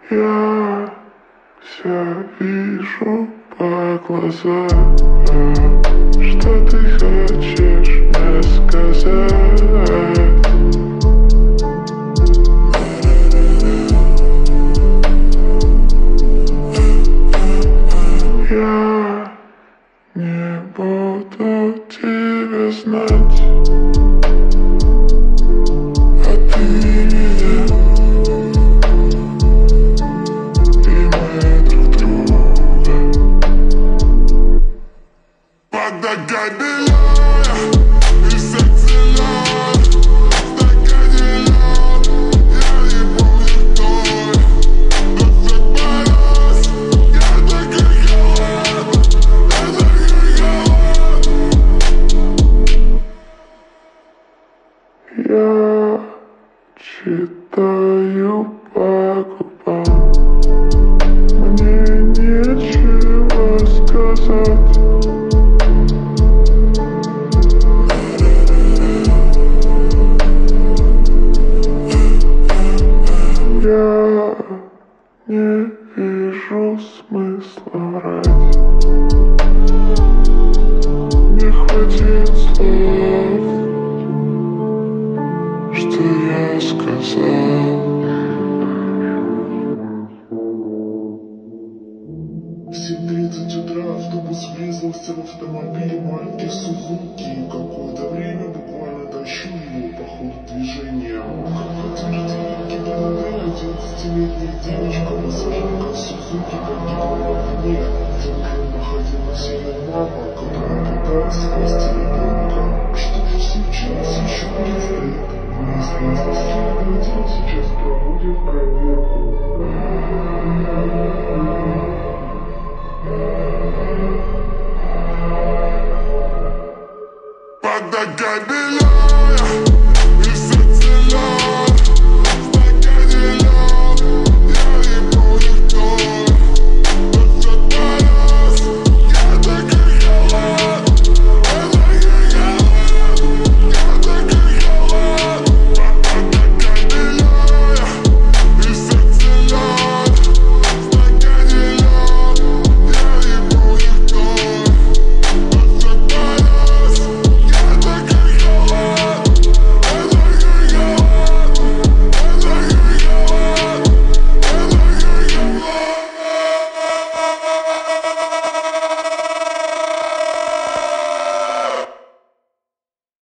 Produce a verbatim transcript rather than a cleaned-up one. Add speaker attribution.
Speaker 1: Я все вижу по глазам, что ты хочешь мне сказать. Я не буду тебя знать, а ты меня, и мы друг друга. Подогай белая и сексилен, в стакане лед, я не помню той. Просыпаюсь, я такой голод, я такой голод. Я читаю по губам, мне нечего сказать. Я не вижу смысла врать, не хватит слов, что я сказал.
Speaker 2: В семь тридцать утра автобус врезался в автомобиль марки Сузуки. Какое-то время буквально тащу его по ходу движения. Как подтверждение ГИБДД, одиннадцатилетняя девочка, пассажирка Сузуки, погибла в огне. В центре находилась ее мама, которая пыталась спасти ребенка. Что же случилось, еще предстоит выяснить. Следователь сейчас проводит проверку.
Speaker 1: Подогай белая